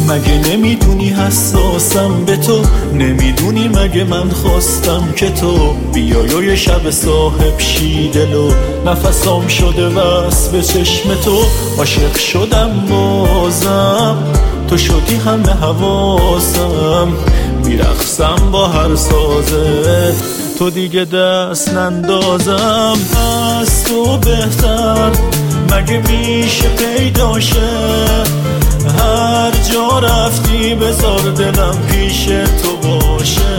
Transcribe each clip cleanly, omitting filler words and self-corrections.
مگه نمیدونی حساسم به تو؟ نمیدونی مگه من خواستم که تو بیای یه شب صاحب شی دلو نفسام شده بس به چشم تو. عاشق شدم بازم تو شدی همه حواسم، میرقصم با هر سازه تو دیگه دست نندازم. از تو بهتر مگه میشه پیداشه؟ هر جا رفتی بذار دلم پیش تو باشه.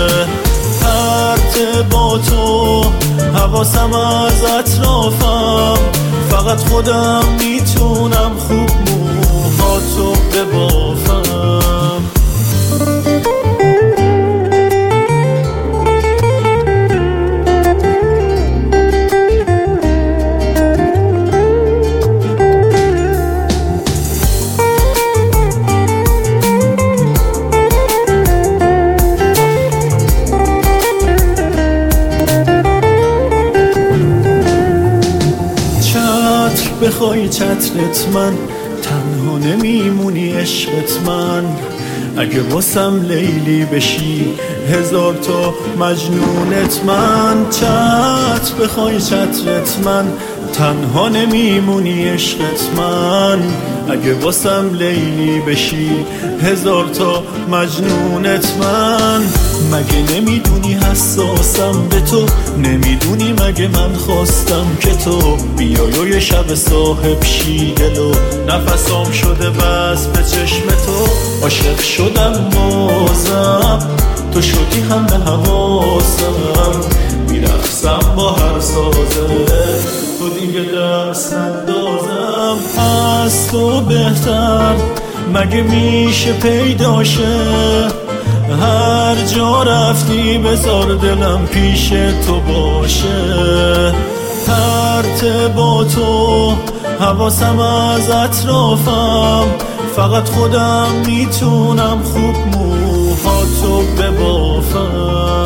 هر با تو حواسم از اطرافم، فقط خودم میتونم خوب موهاتو ببافم. بخوای چترت من تنها نمیمونی عشقت من. اگه واسم لیلی بشی هزار تا مجنونت من. بخوای چترت من تنها نمیمونی عشقت من. اگه واسم لیلی بشی هزار تا مجنونت من. مگه نمیدونی حساسم به تو؟ نمیدونی مگه من خواستم که تو بیای یه شب صاحب شی دلو نفسام شده بس به چشم تو. عاشق شدم بازم تو شدی همه حواسم، میرقصم با هر سازه تو دیگه دست نندازم. از تو بهتر مگه میشه پیداشه؟ هر جا رفتی بذار دلم پیش تو باشه. هر با تو حواسم از اطرافم، فقط خودم میتونم خوب موهاتو ببافم.